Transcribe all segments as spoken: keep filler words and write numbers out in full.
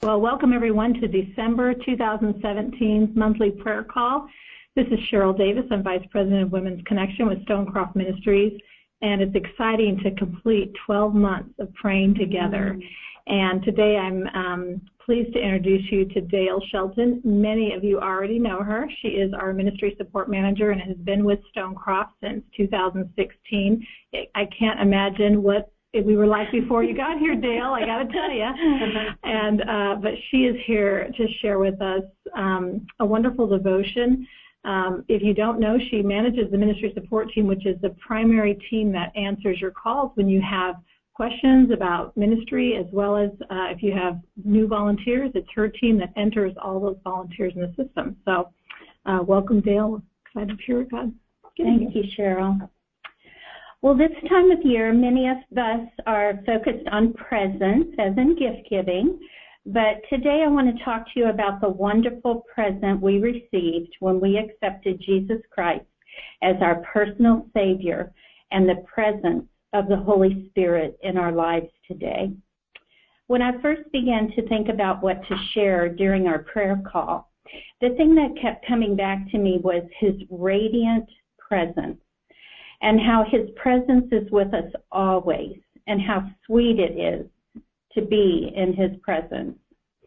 Well, welcome everyone to December two thousand seventeen monthly prayer call. This is Cheryl Davis. I'm Vice President of Women's Connection with Stonecroft Ministries, and it's exciting to complete twelve months of praying together. Mm-hmm. And today I'm um, pleased to introduce you to Dale Shelton. Many of you already know her. She is our Ministry Support Manager and has been with Stonecroft since two thousand sixteen. I can't imagine what we were like before you got here, Dale, I got to tell you. And uh, but she is here to share with us um, a wonderful devotion. Um, if you don't know, she manages the ministry support team, which is the primary team that answers your calls when you have questions about ministry, as well as uh, if you have new volunteers. It's her team that enters all those volunteers in the system. So uh, welcome, Dale. Excited to hear what God. Thank you, Cheryl. Well, this time of year, many of us are focused on presents, as in gift giving, but today I want to talk to you about the wonderful present we received when we accepted Jesus Christ as our personal Savior and the presence of the Holy Spirit in our lives today. When I first began to think about what to share during our prayer call, the thing that kept coming back to me was His radiant presence, and how His presence is with us always, and how sweet it is to be in His presence.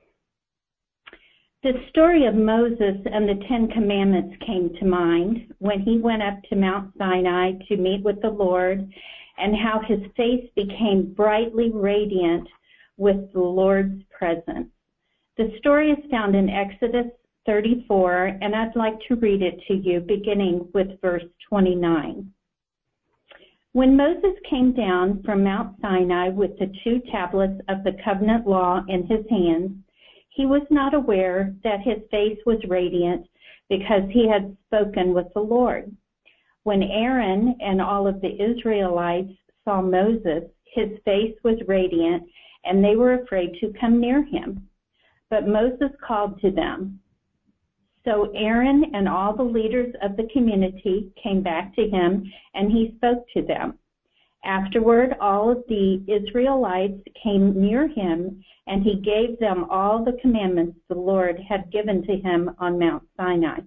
The story of Moses and the Ten Commandments came to mind when he went up to Mount Sinai to meet with the Lord, and how his face became brightly radiant with the Lord's presence. The story is found in Exodus thirty-four, and I'd like to read it to you, beginning with verse twenty-nine. When Moses came down from Mount Sinai with the two tablets of the covenant law in his hands, he was not aware that his face was radiant because he had spoken with the Lord. When Aaron and all of the Israelites saw Moses, his face was radiant, and they were afraid to come near him. But Moses called to them. So Aaron and all the leaders of the community came back to him, and he spoke to them. Afterward, all of the Israelites came near him, and he gave them all the commandments the Lord had given to him on Mount Sinai.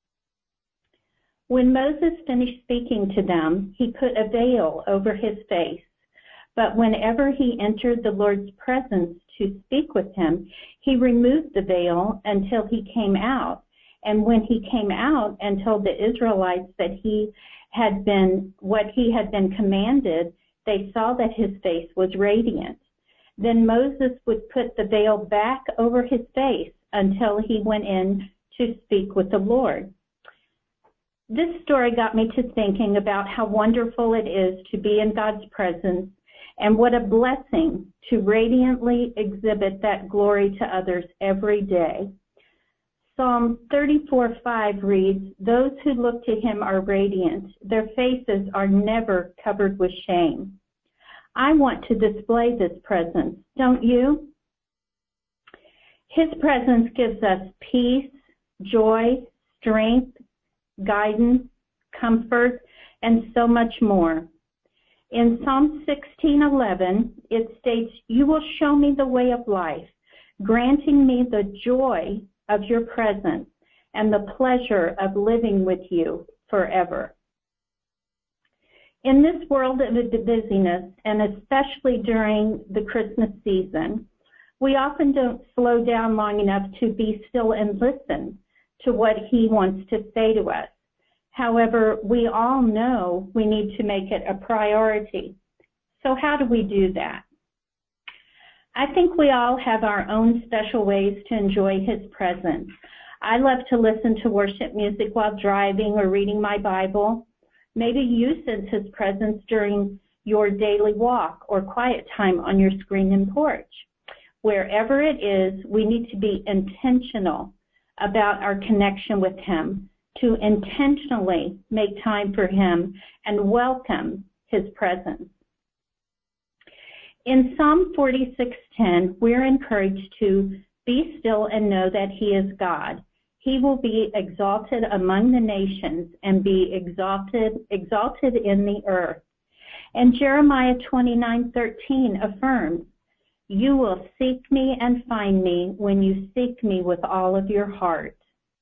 When Moses finished speaking to them, he put a veil over his face. But whenever he entered the Lord's presence to speak with him, he removed the veil until he came out. And when he came out and told the Israelites that he had been, what he had been commanded, they saw that his face was radiant. Then Moses would put the veil back over his face until he went in to speak with the Lord. This story got me to thinking about how wonderful it is to be in God's presence, and what a blessing to radiantly exhibit that glory to others every day. Psalm thirty-four five reads, "Those who look to him are radiant. Their faces are never covered with shame." I want to display this presence, don't you? His presence gives us peace, joy, strength, guidance, comfort, and so much more. In Psalm sixteen eleven, it states, "You will show me the way of life, granting me the joy of your presence and the pleasure of living with you forever." In this world of busyness, and especially during the Christmas season, we often don't slow down long enough to be still and listen to what he wants to say to us. However, we all know we need to make it a priority. So how do we do that? I think we all have our own special ways to enjoy his presence. I love to listen to worship music while driving or reading my Bible. Maybe you sense his presence during your daily walk or quiet time on your screen and porch. Wherever it is, we need to be intentional about our connection with him, to intentionally make time for him and welcome his presence. In Psalm forty-six ten, we're encouraged to be still and know that he is God. He will be exalted among the nations and be exalted, exalted in the earth. And Jeremiah twenty-nine thirteen affirms, You will seek me and find me when you seek me with all of your heart.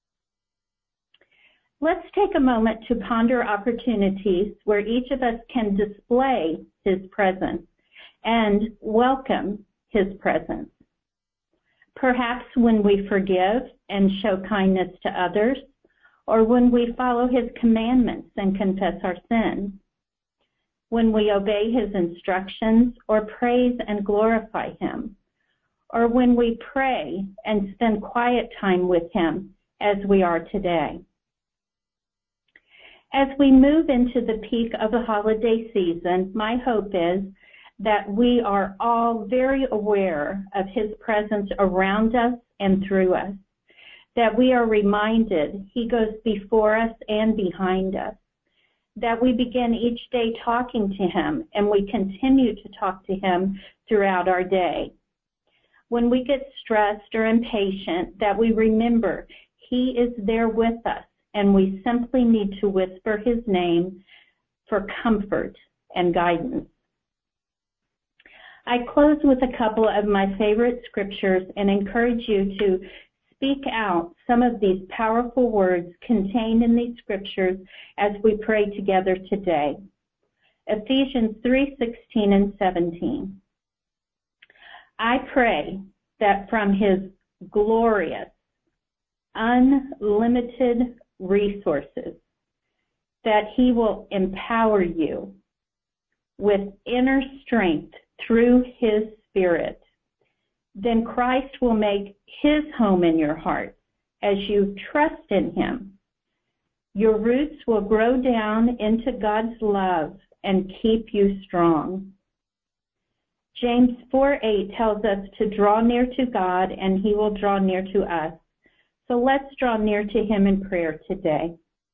Let's take a moment to ponder opportunities where each of us can display his presence and welcome his presence. Perhaps when we forgive and show kindness to others, or when we follow his commandments and confess our sin, when we obey his instructions or praise and glorify him, or when we pray and spend quiet time with him as we are today. As we move into the peak of the holiday season, my hope is that we are all very aware of his presence around us and through us, that we are reminded he goes before us and behind us, that we begin each day talking to him and we continue to talk to him throughout our day. When we get stressed or impatient, that we remember he is there with us and we simply need to whisper his name for comfort and guidance. I close with a couple of my favorite scriptures and encourage you to speak out some of these powerful words contained in these scriptures as we pray together today. Ephesians three sixteen and seventeen. I pray that from his glorious, unlimited resources, that he will empower you with inner strength through his Spirit. Then Christ will make his home in your heart as you trust in him. Your roots will grow down into God's love and keep you strong. James four eight tells us to draw near to God and he will draw near to us. So let's draw near to him in prayer today.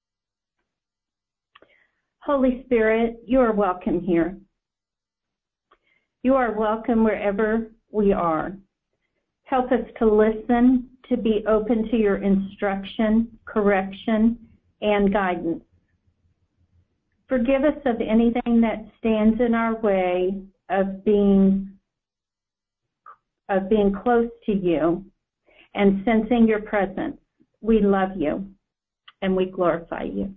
Holy Spirit, you are welcome here. You are welcome wherever we are. Help us to listen, to be open to your instruction, correction, and guidance. Forgive us of anything that stands in our way of being, of being close to you and sensing your presence. We love you and we glorify you.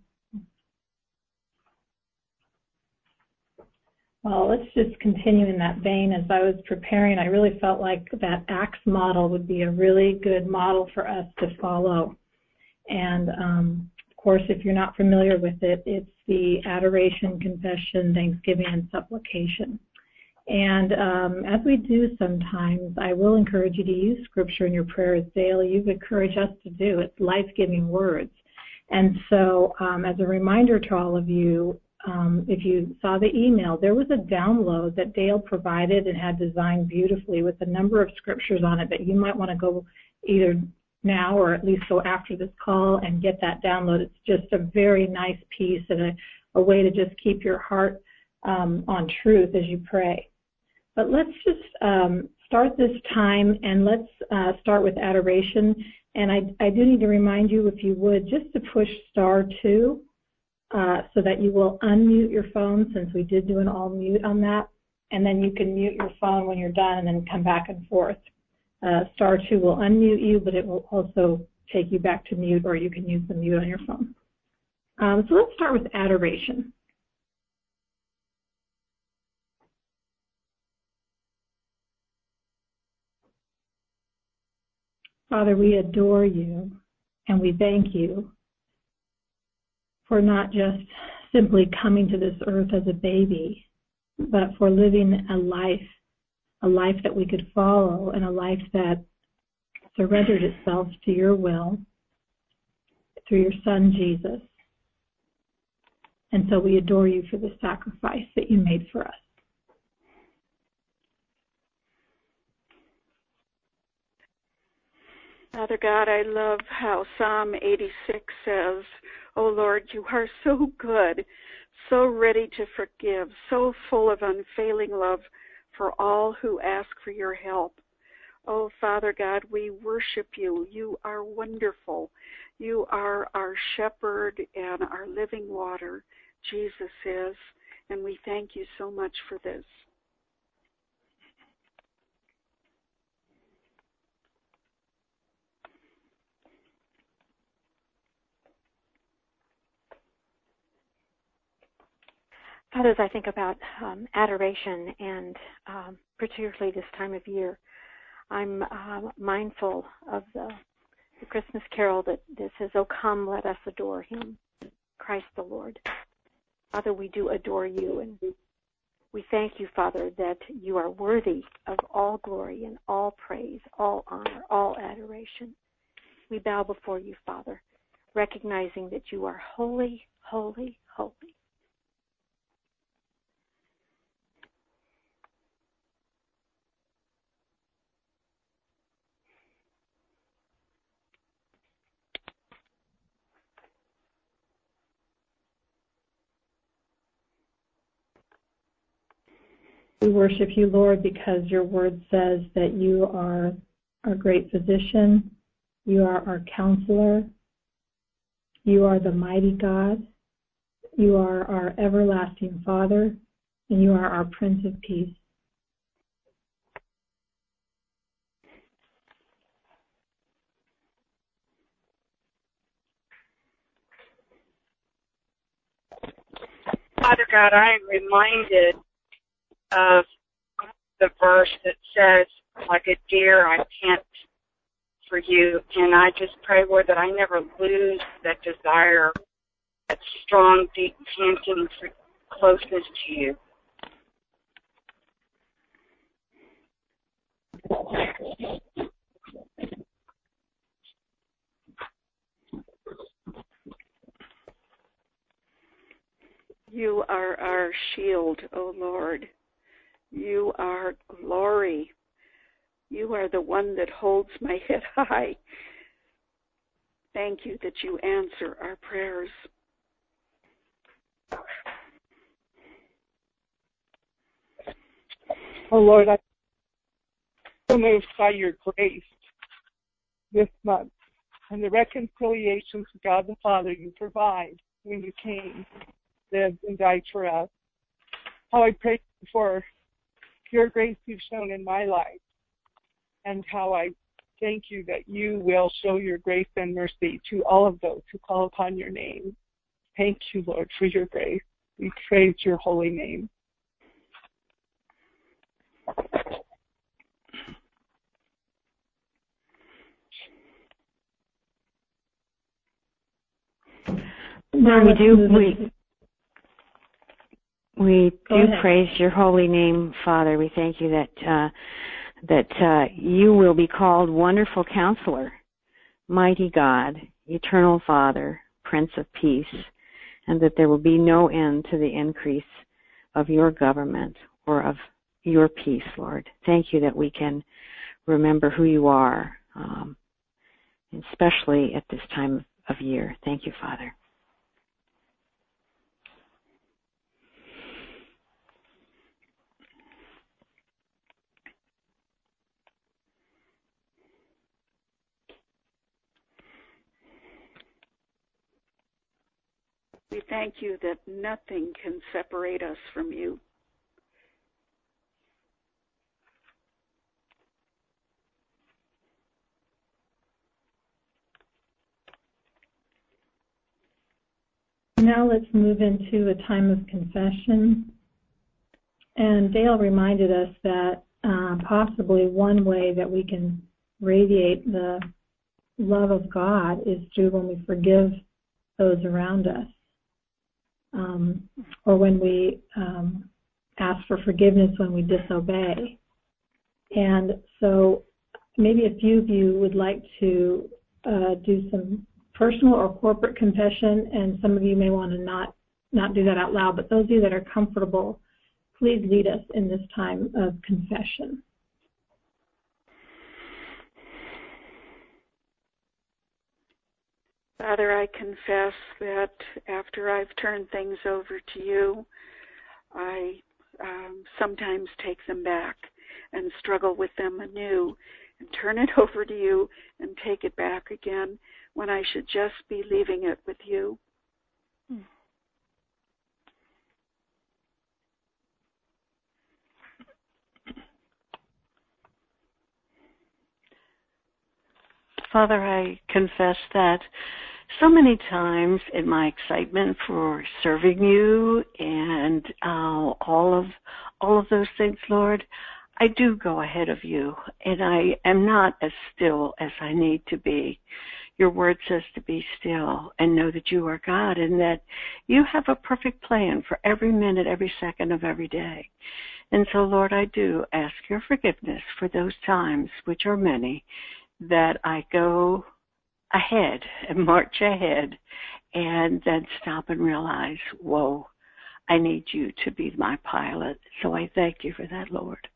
Well, let's just continue in that vein. As I was preparing, I really felt like that ACTS model would be a really good model for us to follow. And um, of course, if you're not familiar with it, it's the adoration, confession, thanksgiving, and supplication. And um, as we do sometimes, I will encourage you to use scripture in your prayers daily. You've encouraged us to do. It's life-giving words. And so um, as a reminder to all of you, um, if you saw the email, there was a download that Dale provided and had designed beautifully with a number of scriptures on it that you might want to go either now or at least go after this call and get that download. It's just a very nice piece and a, a way to just keep your heart um, on truth as you pray. But let's just um, start this time and let's uh, start with adoration. And I, I do need to remind you, if you would, just to push star two uh, so that you will unmute your phone, since we did do an all mute on that. And then you can mute your phone when you're done and then come back and forth. Uh, star two will unmute you, but it will also take you back to mute, or you can use the mute on your phone. Um, so let's start with adoration. Father, we adore you and we thank you for not just simply coming to this earth as a baby, but for living a life, a life that we could follow, and a life that surrendered itself to your will through your Son, Jesus. And so we adore you for the sacrifice that you made for us. Father God, I love how Psalm eighty-six says, "Oh Lord, you are so good, so ready to forgive, so full of unfailing love for all who ask for your help." Oh, Father God, we worship you. You are wonderful. You are our shepherd and our living water, Jesus is, and we thank you so much for this. Father, as I think about um, adoration and um, particularly this time of year, I'm uh, mindful of the, the Christmas carol that, that says, "Oh, come, let us adore him, Christ the Lord." Father, we do adore you, and we thank you, Father, that you are worthy of all glory and all praise, all honor, all adoration. We bow before you, Father, recognizing that you are holy, holy, holy. We worship you, Lord, because your word says that you are our great physician, you are our counselor, you are the mighty God, you are our everlasting Father, and you are our Prince of Peace. Father God, I am reminded of the verse that says, "Like a deer, I pant for you." And I just pray, Lord, that I never lose that desire, that strong, deep panting for closeness to you. You are our shield, O Lord. You are glory. You are the one that holds my head high. Thank you that you answer our prayers. Oh Lord, I'm so moved by your grace this month and the reconciliation to God the Father you provide when you came, lived, and died for us. How I pray for your grace you've shown in my life, and how I thank you that you will show your grace and mercy to all of those who call upon your name. Thank you, Lord, for your grace. We praise your holy name. Lord, we do we we Go do ahead. praise your holy name, Father. We thank you that uh, that uh, you will be called Wonderful Counselor, Mighty God, Eternal Father, Prince of Peace, and that there will be no end to the increase of your government or of your peace, Lord. Thank you that we can remember who you are, um, especially at this time of year. Thank you, Father. We thank you that nothing can separate us from you. Now let's move into a time of confession. And Dale reminded us that uh, possibly one way that we can radiate the love of God is through when we forgive those around us, um, or when we um, ask for forgiveness when we disobey. And so maybe a few of you would like to uh, do some personal or corporate confession, and some of you may want to not, not do that out loud, but those of you that are comfortable, please lead us in this time of confession. Father, I confess that after I've turned things over to you, I um, sometimes take them back and struggle with them anew and turn it over to you and take it back again when I should just be leaving it with you. Hmm. Father, I confess that so many times in my excitement for serving you and uh, all of all of those things, Lord, I do go ahead of you, and I am not as still as I need to be. Your word says to be still and know that you are God and that you have a perfect plan for every minute, every second of every day. And so, Lord, I do ask your forgiveness for those times, which are many, that I go ahead and march ahead and then stop and realize, whoa, I need you to be my pilot. So I thank you for that, Lord.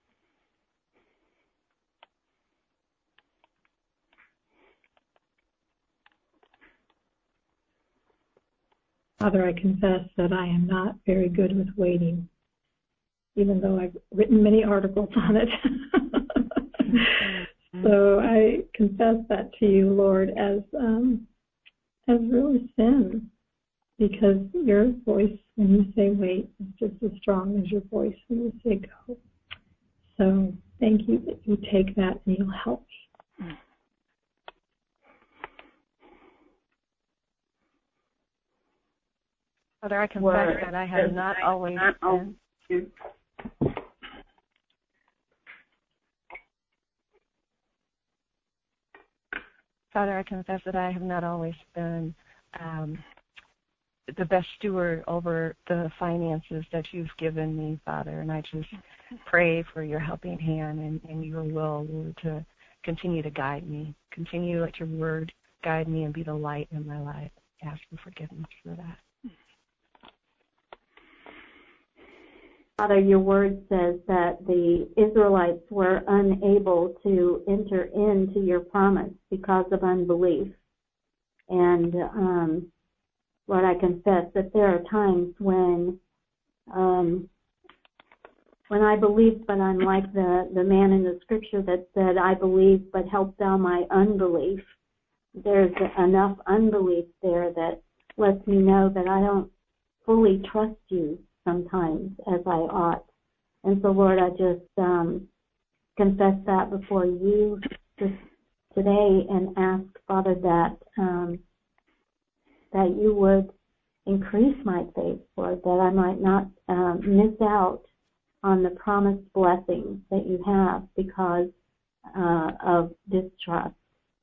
Father, I confess that I am not very good with waiting, even though I've written many articles on it. So I confess that to you, Lord, as um, as really sin, because your voice when you say wait is just as strong as your voice when you say go. So thank you that you take that and you'll help me. Father, I confess Word. that I have not I always not been. Father, I confess that I have not always been um, the best steward over the finances that you've given me, Father, and I just pray for your helping hand and, and your will, Lord, to continue to guide me. Continue to let your word guide me and be the light in my life. I ask for forgiveness for that. Father, your word says that the Israelites were unable to enter into your promise because of unbelief. And, um, Lord, I confess that there are times when um, when I believe, but I'm like the, the man in the scripture that said, I believe, but help thou my unbelief. There's enough unbelief there that lets me know that I don't fully trust you sometimes as I ought. And so, Lord, I just um, confess that before you this, today and ask, Father, that um, that you would increase my faith, Lord, that I might not um, miss out on the promised blessings that you have because uh, of distrust.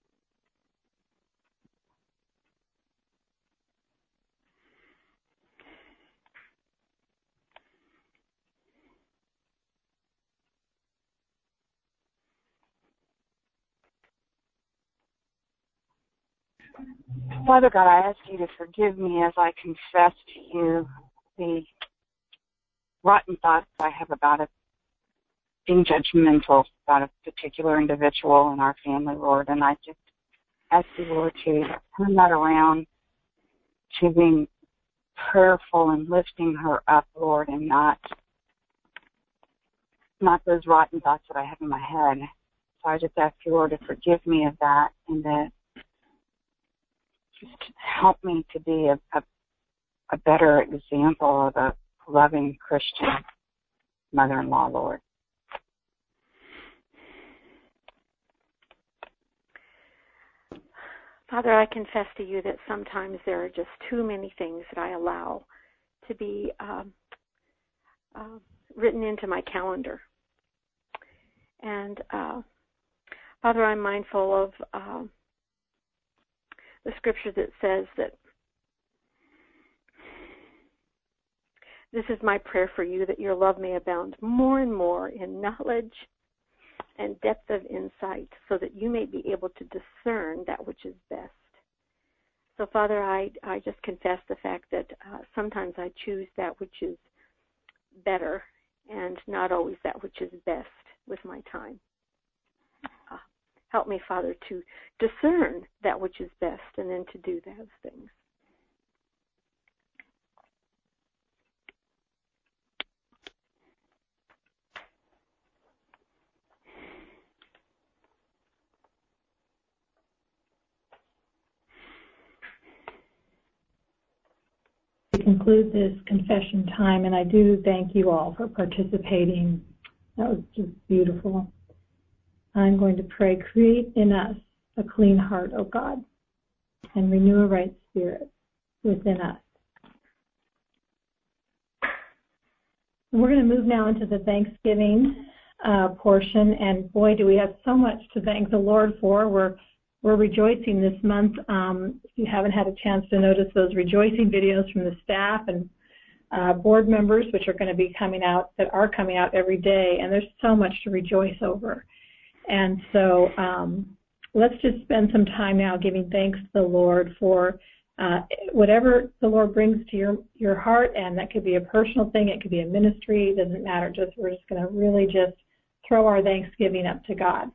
Father God, I ask you to forgive me as I confess to you the rotten thoughts I have about it, being judgmental about a particular individual in our family, Lord. And I just ask you, Lord, to turn that around to being prayerful and lifting her up, Lord, and not not those rotten thoughts that I have in my head. So I just ask you, Lord, to forgive me of that and that just help me to be a, a, a better example of a loving Christian mother-in-law, Lord. Father, I confess to you that sometimes there are just too many things that I allow to be um, uh, written into my calendar. And uh, Father, I'm mindful of uh, the scripture that says that this is my prayer for you, that your love may abound more and more in knowledge and depth of insight, so that you may be able to discern that which is best. So, Father, I, I just confess the fact that uh, sometimes I choose that which is better and not always that which is best with my time. Uh, help me, Father, to discern that which is best and then to do those things. To conclude this confession time, and I do thank you all for participating. That was just beautiful. I'm going to pray, create in us a clean heart, O God, and renew a right spirit within us. And we're going to move now into the Thanksgiving uh, portion, and boy, do we have so much to thank the Lord for. We're we're rejoicing this month. Um, if you haven't had a chance to notice those rejoicing videos from the staff and uh, board members, which are going to be coming out, that are coming out every day, and there's so much to rejoice over. And so um, let's just spend some time now giving thanks to the Lord for uh, whatever the Lord brings to your, your heart, and that could be a personal thing, it could be a ministry, it doesn't matter. Just we're just going to really just throw our thanksgiving up to God.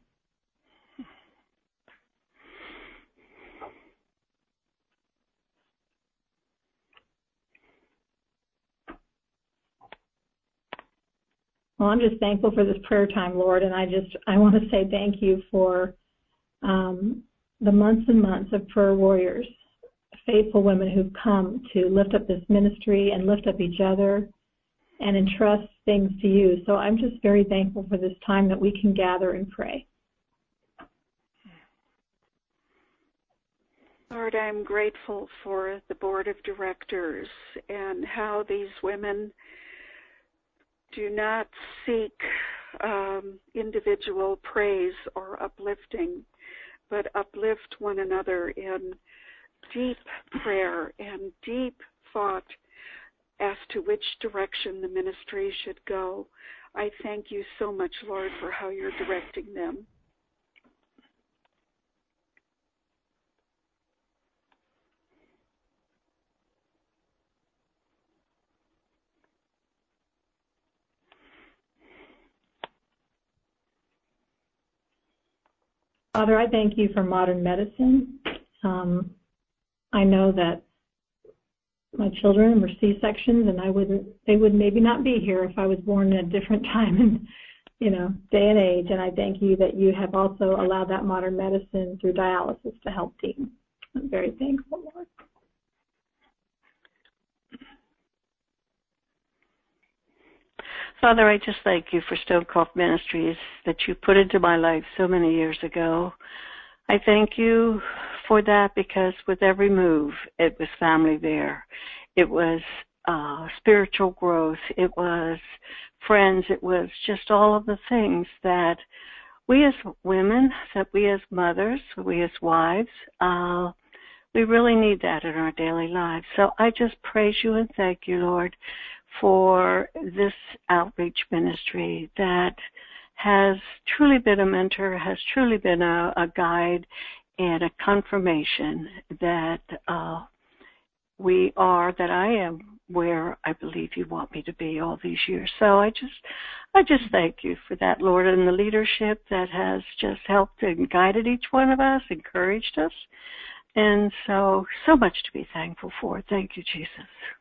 Well, I'm just thankful for this prayer time, Lord, and I just I want to say thank you for um, the months and months of prayer warriors, faithful women who've come to lift up this ministry and lift up each other and entrust things to you. So I'm just very thankful for this time that we can gather and pray. Lord, I'm grateful for the board of directors and how these women do not seek um, individual praise or uplifting, but uplift one another in deep prayer and deep thought as to which direction the ministry should go. I thank you so much, Lord, for how you're directing them. Father, I thank you for modern medicine. Um, I know that my children were C-sections, and I wouldn't, they would maybe not be here if I was born in a different time and, you know, day and age. And I thank you that you have also allowed that modern medicine through dialysis to help teens. I'm very thankful, Lord. Father, I just thank you for Stonecroft Ministries that you put into my life so many years ago. I thank you for that because with every move, it was family there. It was uh, spiritual growth. It was friends. It was just all of the things that we as women, that we as mothers, we as wives, uh, we really need that in our daily lives. So I just praise you and thank you, Lord, for this outreach ministry that has truly been a mentor, has truly been a, a guide and a confirmation that uh, we are, that I am where I believe you want me to be all these years. So I just, I just thank you for that, Lord, and the leadership that has just helped and guided each one of us, encouraged us. And so, so much to be thankful for. Thank you, Jesus.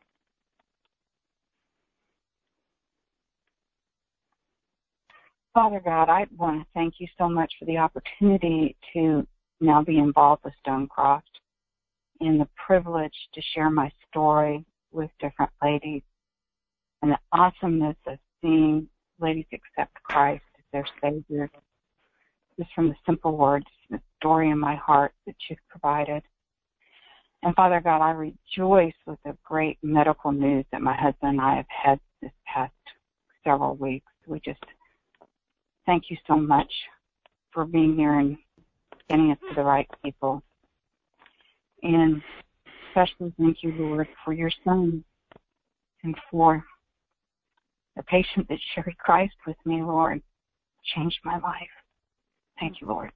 Father God, I want to thank you so much for the opportunity to now be involved with Stonecroft and the privilege to share my story with different ladies and the awesomeness of seeing ladies accept Christ as their Savior. Just from the simple words, the story in my heart that you've provided. And Father God, I rejoice with the great medical news that my husband and I have had this past several weeks. We just thank you so much for being here and getting us to the right people. And especially thank you, Lord, for your son and for the patient that shared Christ with me, Lord, changed my life. Thank you, Lord.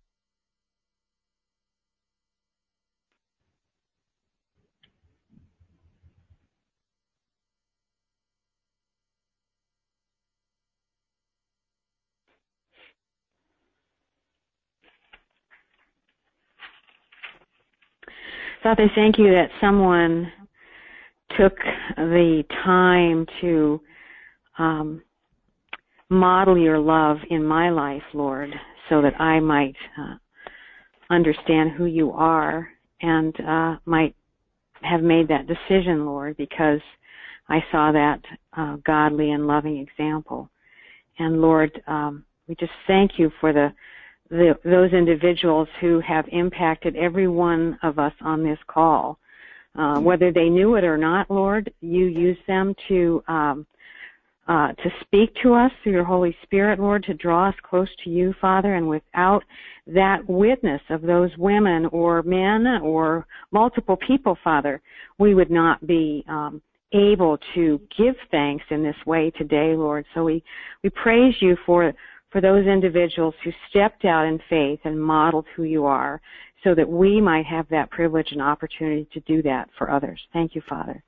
Father, thank you that someone took the time to um, model your love in my life, Lord, so that I might uh, understand who you are and uh, might have made that decision, Lord, because I saw that uh, godly and loving example. And Lord, um, we just thank you for the the, those individuals who have impacted every one of us on this call. Uh, whether they knew it or not, Lord, you use them to um, uh, to speak to us through your Holy Spirit, Lord, to draw us close to you, Father. And without that witness of those women or men or multiple people, Father, we would not be um, able to give thanks in this way today, Lord. So we, we praise you for for those individuals who stepped out in faith and modeled who you are, so that we might have that privilege and opportunity to do that for others. Thank you, Father.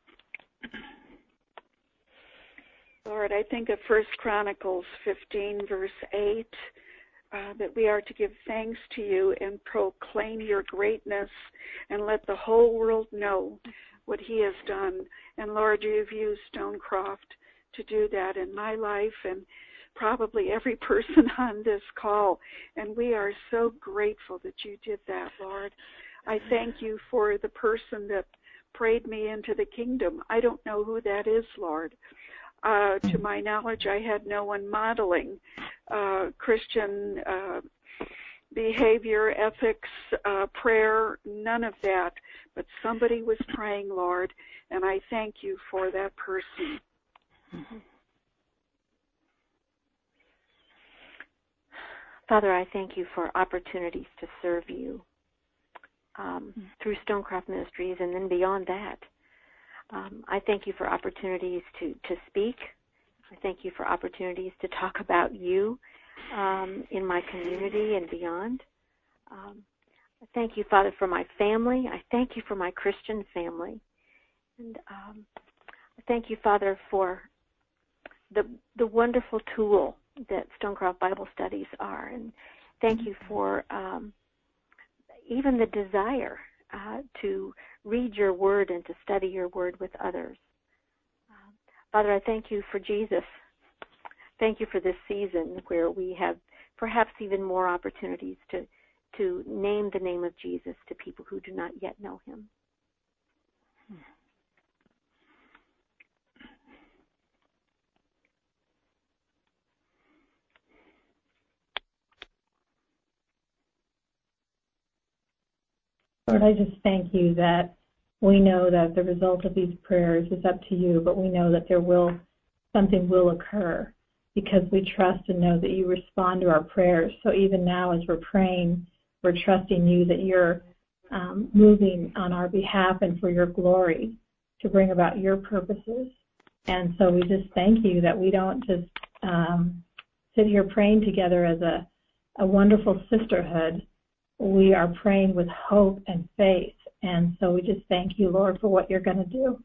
Lord, I think of First Chronicles fifteen, verse eight, uh, that we are to give thanks to you and proclaim your greatness and let the whole world know what he has done. And Lord, you've used Stonecroft to do that in my life and probably every person on this call. And we are so grateful that you did that, Lord. I thank you for the person that prayed me into the kingdom. I don't know who that is, Lord. Uh, to my knowledge, I had no one modeling uh, Christian uh, behavior, ethics, uh, prayer, none of that. But somebody was praying, Lord, and I thank you for that person. Mm-hmm. Father, I thank you for opportunities to serve you um, mm-hmm. through Stonecroft Ministries, and then beyond that. Um, I thank you for opportunities to, to speak. I thank you for opportunities to talk about you um, in my community and beyond. Um, I thank you, Father, for my family. I thank you for my Christian family. And um, I thank you, Father, for the the wonderful tool that Stonecroft Bible Studies are. And thank you for um, even the desire uh, to read your word and to study your word with others. Uh, Father, I thank you for Jesus. Thank you for this season where we have perhaps even more opportunities to, to name the name of Jesus to people who do not yet know him. Lord, I just thank you that we know that the result of these prayers is up to you, but we know that there will, something will occur because we trust and know that you respond to our prayers. So even now as we're praying, we're trusting you that you're um, moving on our behalf and for your glory to bring about your purposes. And so we just thank you that we don't just um, sit here praying together as a, a wonderful sisterhood. We are praying with hope and faith. And so we just thank you, Lord, for what you're going to do.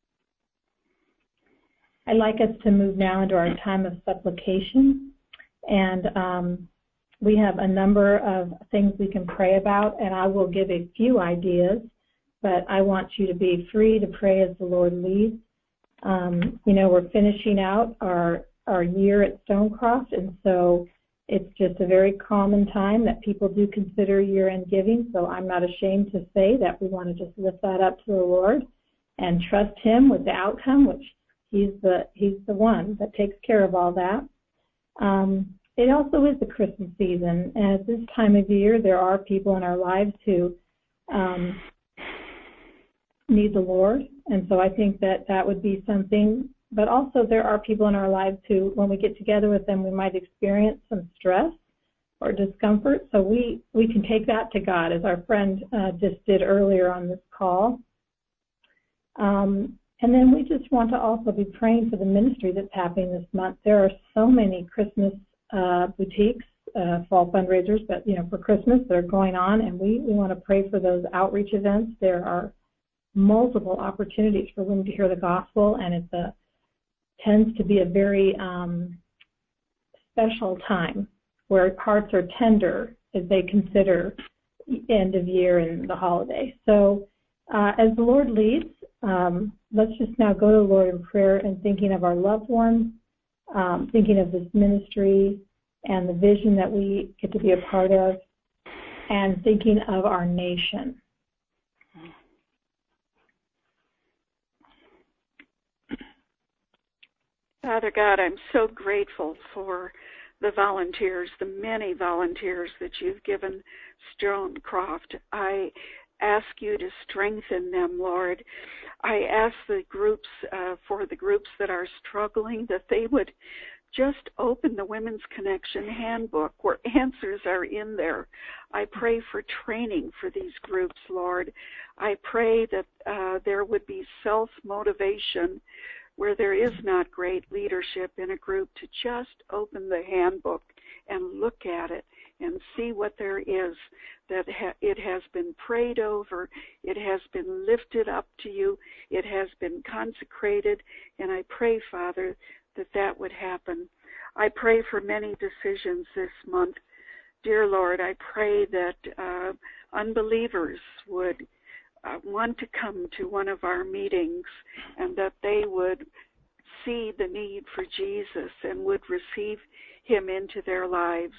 I'd like us to move now into our time of supplication. And um, we have a number of things we can pray about, and I will give a few ideas, but I want you to be free to pray as the Lord leads. Um, you know, we're finishing out our, our year at Stonecroft, and so it's just a very common time that people do consider year-end giving, so I'm not ashamed to say that we want to just lift that up to the Lord and trust him with the outcome, which he's the he's the one that takes care of all that. Um, it also is the Christmas season, and at this time of year, there are people in our lives who um, need the Lord, and so I think that that would be something. But also there are people in our lives who, when we get together with them, we might experience some stress or discomfort. So we, we can take that to God, as our friend uh, just did earlier on this call. Um, and then we just want to also be praying for the ministry that's happening this month. There are so many Christmas uh, boutiques, uh, fall fundraisers, but you know, for Christmas that are going on, and we, we want to pray for those outreach events. There are multiple opportunities for women to hear the gospel, and it's a tends to be a very um, special time where hearts are tender as they consider end of year and the holiday. So uh, as the Lord leads, um, let's just now go to the Lord in prayer and thinking of our loved ones, um, thinking of this ministry and the vision that we get to be a part of, and thinking of our nation. Father God, I'm so grateful for the volunteers, the many volunteers that you've given Stonecroft. I ask you to strengthen them, Lord. I ask the groups, uh, for the groups that are struggling, that they would just open the Women's Connection handbook where answers are in there. I pray for training for these groups, Lord. I pray that uh, there would be self-motivation where there is not great leadership in a group to just open the handbook and look at it and see what there is, that ha- it has been prayed over, it has been lifted up to you, it has been consecrated, and I pray, Father, that that would happen. I pray for many decisions this month. Dear Lord, I pray that uh, unbelievers would uh, want to come to one of our meetings and that they would see the need for Jesus and would receive him into their lives.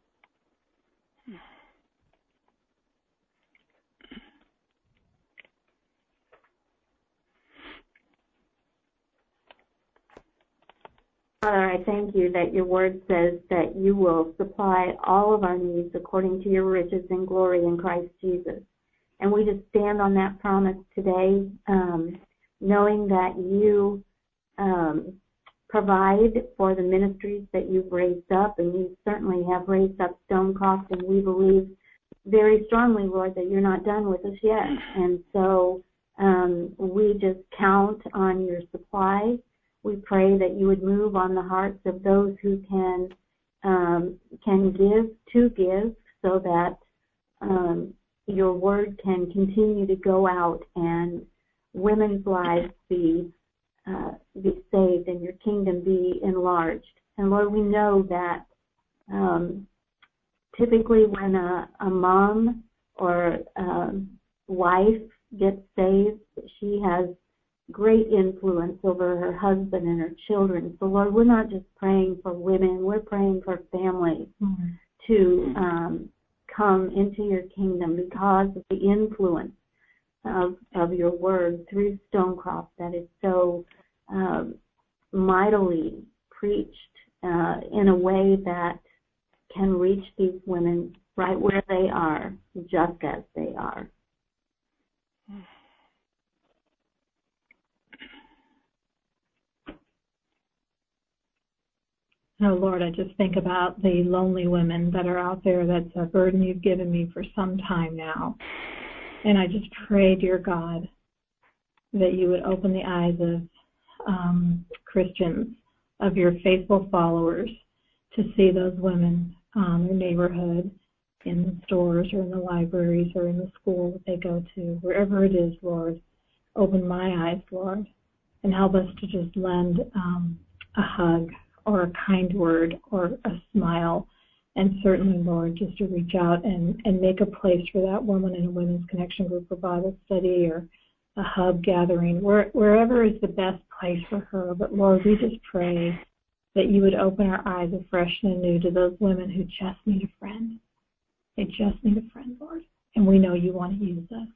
Father, I thank you that your word says that you will supply all of our needs according to your riches and glory in Christ Jesus. And we just stand on that promise today, um, knowing that you um, provide for the ministries that you've raised up, and you certainly have raised up Stonecroft, and we believe very strongly, Lord, that you're not done with us yet. And so um, we just count on your supply. We pray that you would move on the hearts of those who can um, can give to give, so that um, your word can continue to go out and women's lives be uh, be saved and your kingdom be enlarged. And Lord, we know that um, typically when a, a mom or a wife gets saved, she has great influence over her husband and her children. So, Lord, we're not just praying for women, we're praying for families mm-hmm. to um, come into your kingdom because of the influence of, of your word through Stonecroft that is so um, mightily preached uh, in a way that can reach these women right where they are, just as they are. Oh, Lord, I just think about the lonely women that are out there. That's a burden you've given me for some time now. And I just pray, dear God, that you would open the eyes of um, Christians, of your faithful followers, to see those women um, in their neighborhood, in the stores or in the libraries or in the school that they go to, wherever it is, Lord. Open my eyes, Lord, and help us to just lend um, a hug or a kind word or a smile, and certainly, Lord, just to reach out and, and make a place for that woman in a Women's Connection group or Bible study or a hub gathering, where, wherever is the best place for her. But, Lord, we just pray that you would open our eyes afresh and anew to those women who just need a friend. They just need a friend, Lord, and we know you want to use us.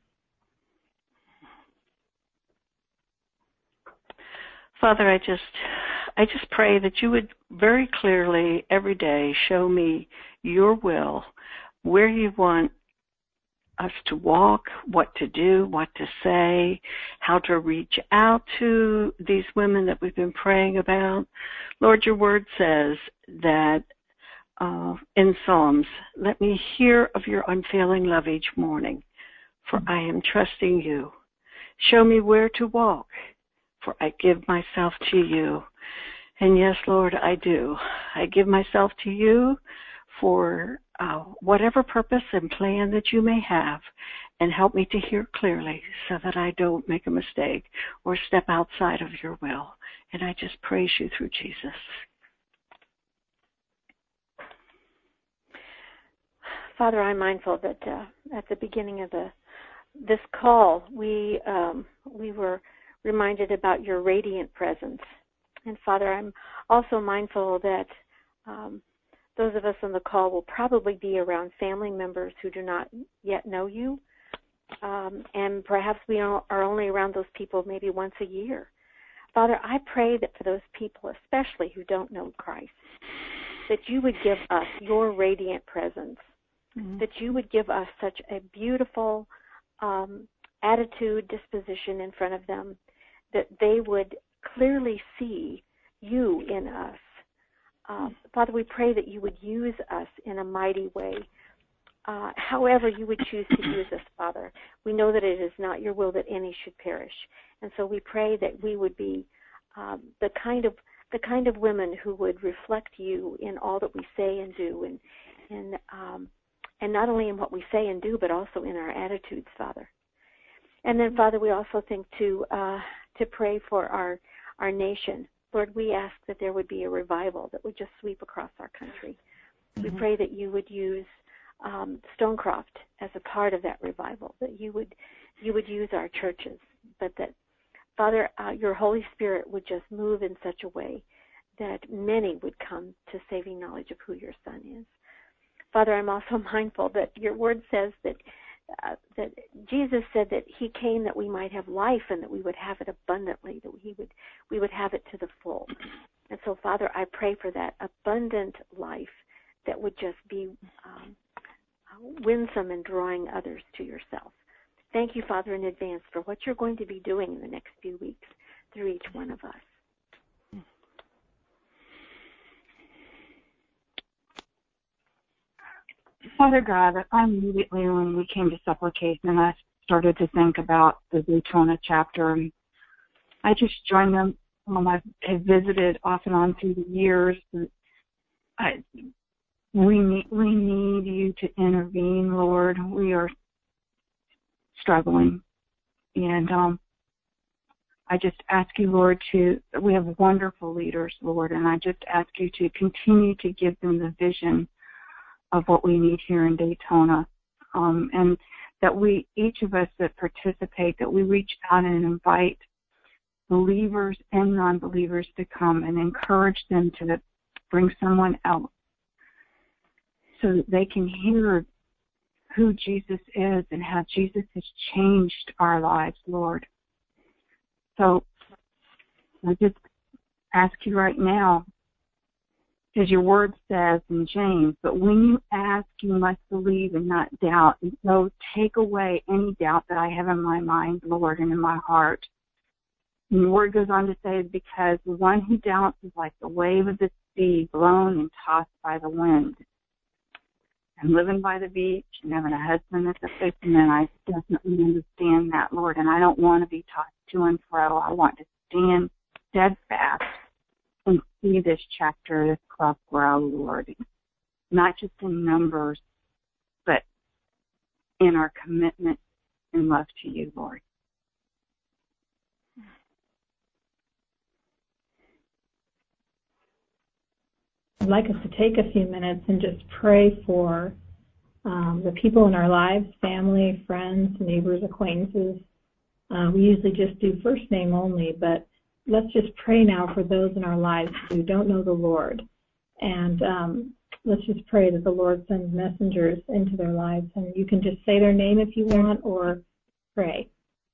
Father, I just I just pray that you would very clearly every day show me your will, where you want us to walk, what to do, what to say, how to reach out to these women that we've been praying about. Lord, your word says that uh, in Psalms, let me hear of your unfailing love each morning, for I am trusting you. Show me where to walk, for I give myself to you. And yes, Lord, I do. I give myself to you for uh, whatever purpose and plan that you may have, and help me to hear clearly so that I don't make a mistake or step outside of your will. And I just praise you through Jesus. Father, I'm mindful that uh, at the beginning of the this call, we um, we were reminded about your radiant presence. And Father, I'm also mindful that um, those of us on the call will probably be around family members who do not yet know you. Um, and perhaps we are only around those people maybe once a year. Father, I pray that for those people, especially who don't know Christ, that you would give us your radiant presence, Mm-hmm. that you would give us such a beautiful um, attitude, disposition in front of them, that they would clearly see you in us. Uh, Father, we pray that you would use us in a mighty way. Uh, however you would choose to use us, Father. We know that it is not your will that any should perish. And so we pray that we would be um, the kind of the kind of women who would reflect you in all that we say and do, and and um, and not only in what we say and do, but also in our attitudes, Father. And then, Father, we also think to uh, to pray for our our nation. Lord, we ask that there would be a revival that would just sweep across our country. Mm-hmm. We pray that you would use um, Stonecroft as a part of that revival, that you would you would use our churches, but that, Father, uh, your Holy Spirit would just move in such a way that many would come to saving knowledge of who your Son is. Father, I'm also mindful that your word says that uh, that Jesus said that he came that we might have life and that we would have it abundantly, that we would we would have it to the full. And so, Father, I pray for that abundant life that would just be um, winsome in drawing others to yourself. Thank you, Father, in advance for what you're going to be doing in the next few weeks through each one of us. Father God, I immediately, when we came to supplication, I started to think about the Daytona chapter, and I just joined them. Um, I've have visited off and on through the years. I, we need we need you to intervene, Lord. We are struggling, and um, I just ask you, Lord, to. We have wonderful leaders, Lord, and I just ask you to continue to give them the vision of what we need here in Daytona, um, and that we, each of us that participate, that we reach out and invite believers and non-believers to come and encourage them to bring someone else so that they can hear who Jesus is and how Jesus has changed our lives, Lord. So I just ask you right now, as your word says in James, but when you ask, you must believe and not doubt. And so take away any doubt that I have in my mind, Lord, and in my heart. And the word goes on to say, because the one who doubts is like the wave of the sea, blown and tossed by the wind. And living by the beach and having a husband that's a fisherman, I definitely understand that, Lord. And I don't want to be tossed to and fro. I want to stand steadfast and see this chapter, this crop grow, Lord, not just in numbers, but in our commitment and love to you, Lord. I'd like us to take a few minutes and just pray for um, the people in our lives, family, friends, neighbors, acquaintances. Uh, we usually just do first name only, but let's just pray now for those in our lives who don't know the Lord. And um, let's just pray that the Lord sends messengers into their lives. And you can just say their name if you want or pray.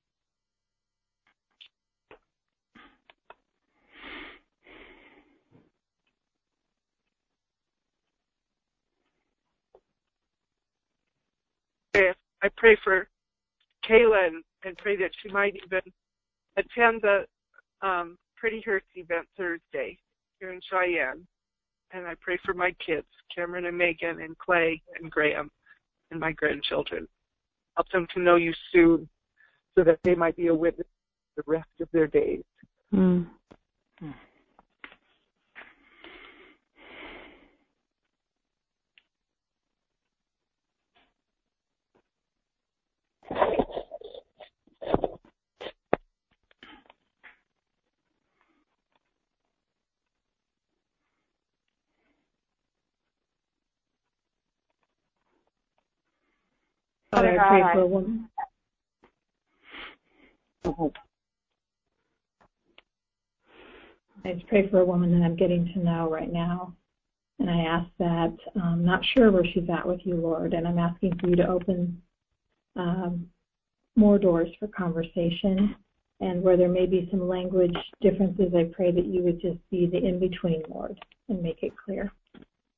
I pray for Kayla and, and pray that she might even attend the um, Pretty Hurts event Thursday here in Cheyenne. And I pray for my kids, Cameron and Megan and Clay and Graham and my grandchildren. Help them to know you soon so that they might be a witness the rest of their days. Mm. Mm. Father, I pray for a woman. I just pray for a woman that I'm getting to know right now. And I ask that, I'm not sure where she's at with you, Lord, and I'm asking for you to open um, more doors for conversation. And where there may be some language differences, I pray that you would just be the in-between, Lord, and make it clear.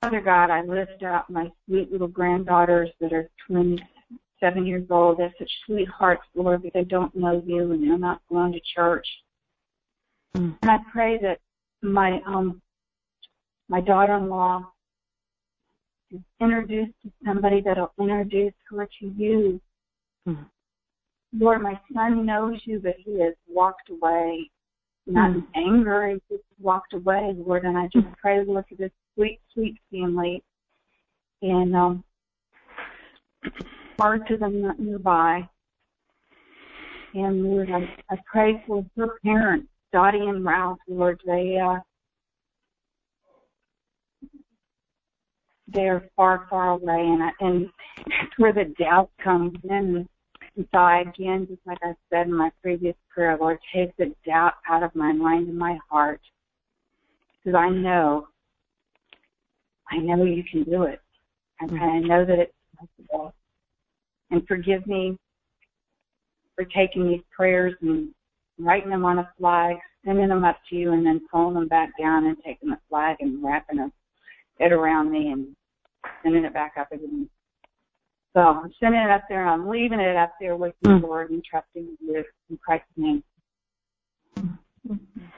Father God, I lift up my sweet little granddaughters that are twenty-seven years old. They're such sweet hearts, Lord, but they don't know you and they're not going to church. Mm. And I pray that my um my daughter-in-law is introduced to somebody that will introduce her to you. Mm. Lord, my son knows you, but he has walked away, not mm. in anger, he just walked away, Lord, and I just pray, Lord, for this sweet, sweet family, and um, far to them not nearby. And Lord, I, I pray for her parents, Dottie and Ralph, Lord, they uh, they're far, far away, and I, and that's where the doubt comes in. And so I, again, just like I said in my previous prayer, Lord, take the doubt out of my mind and my heart, because I know, I know you can do it, and I know that it's possible. And forgive me for taking these prayers and writing them on a flag, sending them up to you, and then pulling them back down and taking the flag and wrapping it around me and sending it back up again. So I'm sending it up there, and I'm leaving it up there with you, mm. Lord, and trusting you in Christ's name. Mm-hmm.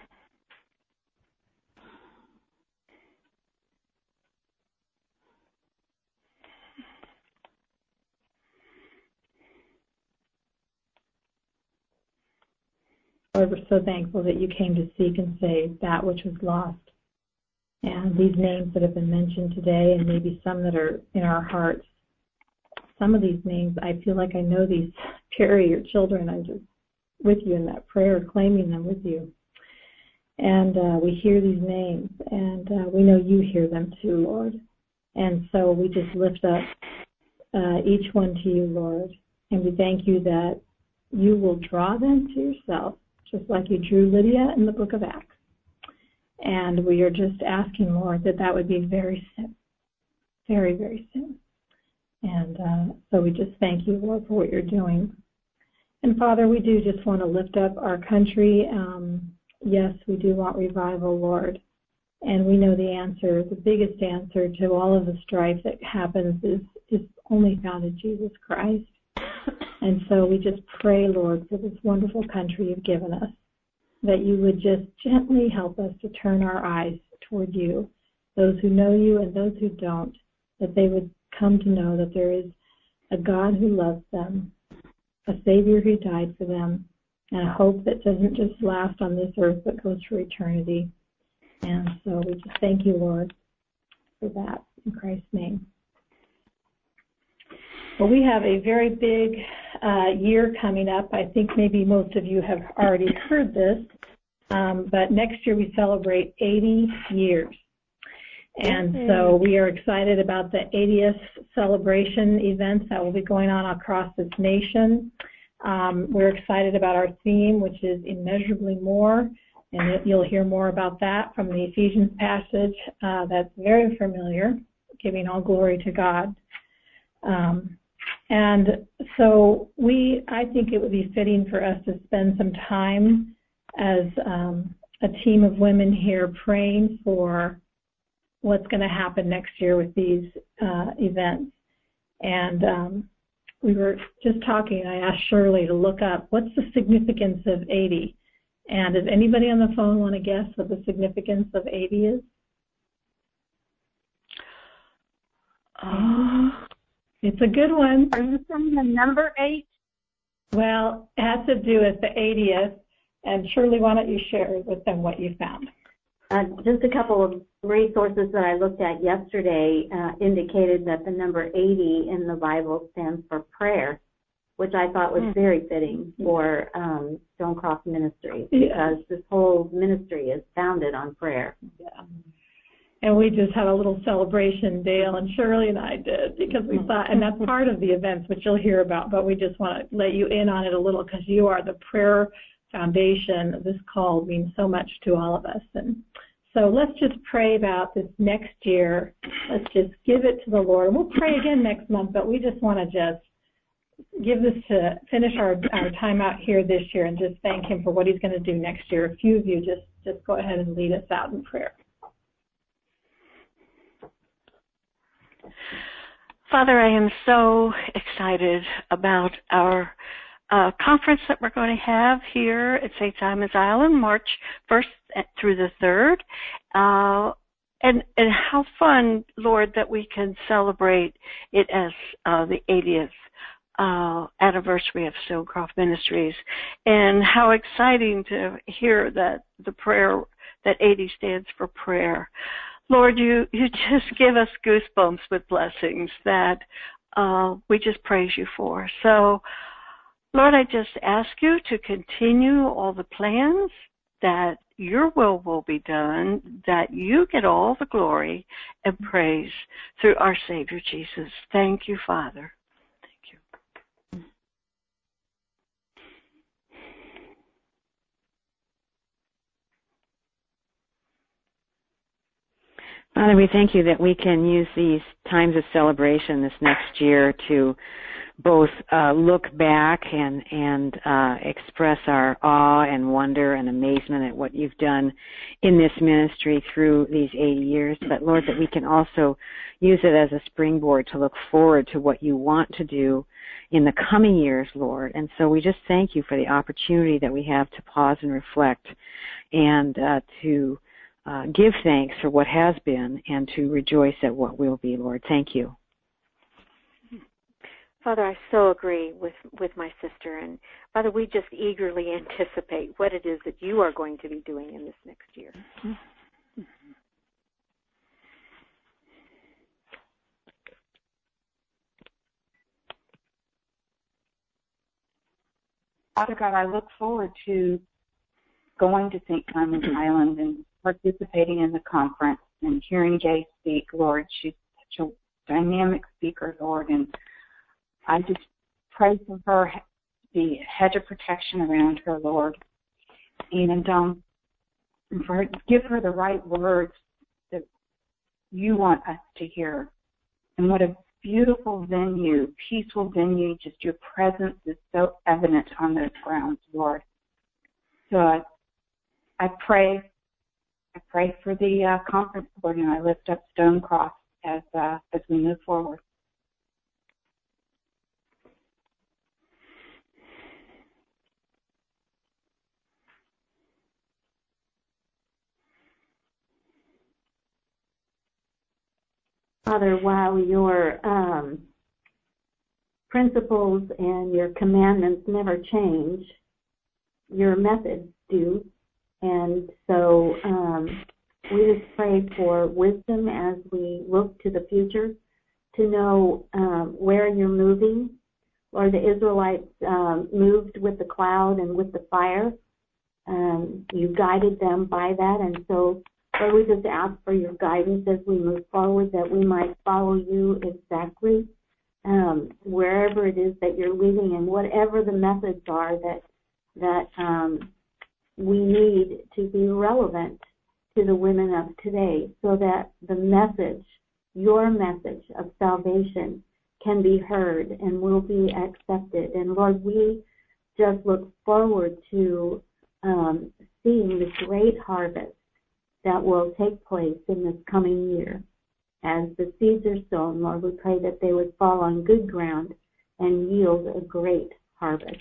Lord, we're so thankful that you came to seek and save that which was lost. And these names that have been mentioned today, and maybe some that are in our hearts, some of these names, I feel like I know these. Carrie, your children, I'm just with you in that prayer, claiming them with you. And uh, we hear these names, and uh, we know you hear them too, Lord. And so we just lift up uh, each one to you, Lord. And we thank you that you will draw them to yourself, just like you drew Lydia in the book of Acts. And we are just asking, Lord, that that would be very soon, very, very soon. And uh, so we just thank you, Lord, for what you're doing. And, Father, we do just want to lift up our country. Um, yes, we do want revival, Lord. And we know the answer, the biggest answer to all of the strife that happens is, is only found in Jesus Christ. And so we just pray, Lord, for this wonderful country you've given us, that you would just gently help us to turn our eyes toward you, those who know you and those who don't, that they would come to know that there is a God who loves them, a Savior who died for them, and a hope that doesn't just last on this earth but goes for eternity. And so we just thank you, Lord, for that in Christ's name. Well, we have a very big uh, year coming up. I think maybe most of you have already heard this, um, but next year we celebrate eighty years. And so we are excited about the eightieth celebration events that will be going on across this nation. Um, we're excited about our theme, which is immeasurably more, and you'll hear more about that from the Ephesians passage. Uh, that's very familiar, giving all glory to God. Um, and so we, I think it would be fitting for us to spend some time as um, a team of women here praying for what's going to happen next year with these uh, events. And um, we were just talking, I asked Shirley to look up, what's the significance of eighty? And does anybody on the phone want to guess what the significance of eighty is? Uh, it's a good one. Are you saying the number eight? Well, it has to do with the eightieth. And Shirley, why don't you share with them what you found? Uh, just a couple of resources that I looked at yesterday uh, indicated that the number eighty in the Bible stands for prayer, which I thought was very fitting for um, Stonecroft Ministries, because this whole ministry is founded on prayer. Yeah. And we just had a little celebration, Dale and Shirley and I did, because we thought, and that's part of the events, which you'll hear about, but we just want to let you in on it a little, because you are the prayer foundation. This call means so much to all of us. And so let's just pray about this next year. Let's just give it to the Lord. And we'll pray again next month, but we just want to just give this to finish our, our time out here this year and just thank him for what he's going to do next year. A few of you just, just go ahead and lead us out in prayer. Father, I am so excited about our uh, conference that we're going to have here at Saint Simon's Island, March first through the third. Uh, and, and how fun, Lord, that we can celebrate it as uh, the eightieth uh, anniversary of Stonecroft Ministries. And how exciting to hear that the prayer, that eighty stands for prayer. Lord, you, you just give us goosebumps with blessings that uh, we just praise you for. So, Lord, I just ask you to continue all the plans, that your will will be done, that you get all the glory and praise through our Savior Jesus. Thank you, Father. Thank you. Father, we thank you that we can use these times of celebration this next year to both uh, look back and, and uh, express our awe and wonder and amazement at what you've done in this ministry through these eighty years, but Lord, that we can also use it as a springboard to look forward to what you want to do in the coming years, Lord. And so we just thank you for the opportunity that we have to pause and reflect and uh, to Uh, give thanks for what has been and to rejoice at what will be, Lord. Thank you. Father, I so agree with, with my sister. And Father, we just eagerly anticipate what it is that you are going to be doing in this next year. Father God, I look forward to going to Saint Simon's Island and participating in the conference and hearing Gay speak, Lord. She's such a dynamic speaker, Lord, and I just pray for her, the hedge of protection around her, Lord, and um, for her, give her the right words that you want us to hear. And what a beautiful venue, peaceful venue, just your presence is so evident on those grounds, Lord. So I, I pray I pray for the uh, conference, Lord, and I lift up Stonecroft as uh, as we move forward. Father, while your um, principles and your commandments never change, your methods do. And so um, we just pray for wisdom as we look to the future to know um, where you're moving. Or the Israelites um, moved with the cloud and with the fire. Um, you guided them by that. And so, Lord, we just ask for your guidance as we move forward, that we might follow you exactly um, wherever it is that you're leading and whatever the methods are that that um, we need to be relevant to the women of today, so that the message, your message of salvation, can be heard and will be accepted. And Lord, we just look forward to um, seeing the great harvest that will take place in this coming year. As the seeds are sown, Lord, we pray that they would fall on good ground and yield a great harvest.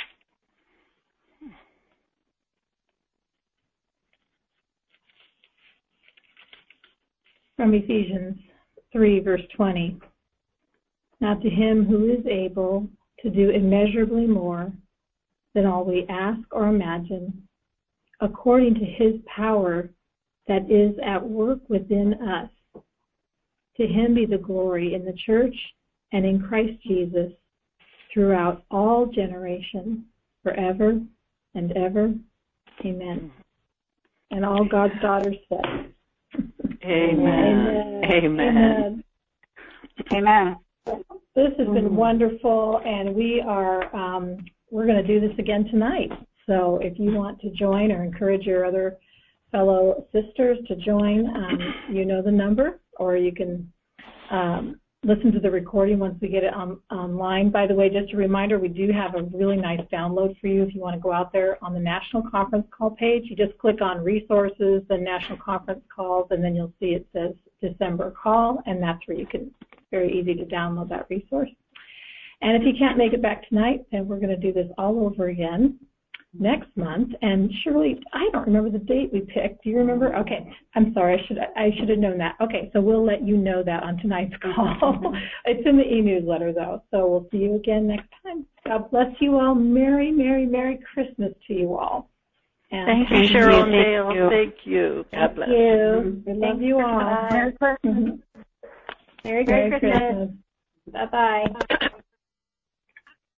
From Ephesians three, verse twenty. Now to him who is able to do immeasurably more than all we ask or imagine, according to his power that is at work within us, to him be the glory in the church and in Christ Jesus throughout all generations, forever and ever. Amen. And all God's daughters said, Amen. Amen. Amen. Amen. This has been wonderful, and we are um, we're going to do this again tonight. So if you want to join or encourage your other fellow sisters to join, um, you know the number, or you can um, listen to the recording once we get it on, online. By the way, just a reminder, we do have a really nice download for you if you want to go out there on the National Conference Call page. You just click on Resources, then National Conference Calls, and then you'll see it says December Call, and that's where you can, it's very easy to download that resource. And if you can't make it back tonight, then we're going to do this all over again next month. And Shirley, I don't remember the date we picked. Do you remember? Okay, I'm sorry. I should I should have known that. Okay, so we'll let you know that on tonight's call. It's in the e-newsletter, though. So we'll see you again next time. God bless you all. Merry, Merry, Merry Christmas to you all. And thank you, Cheryl and Dale. Thank you. God bless you. We love you all. Merry Christmas. Merry, Merry Christmas. Christmas. Bye-bye.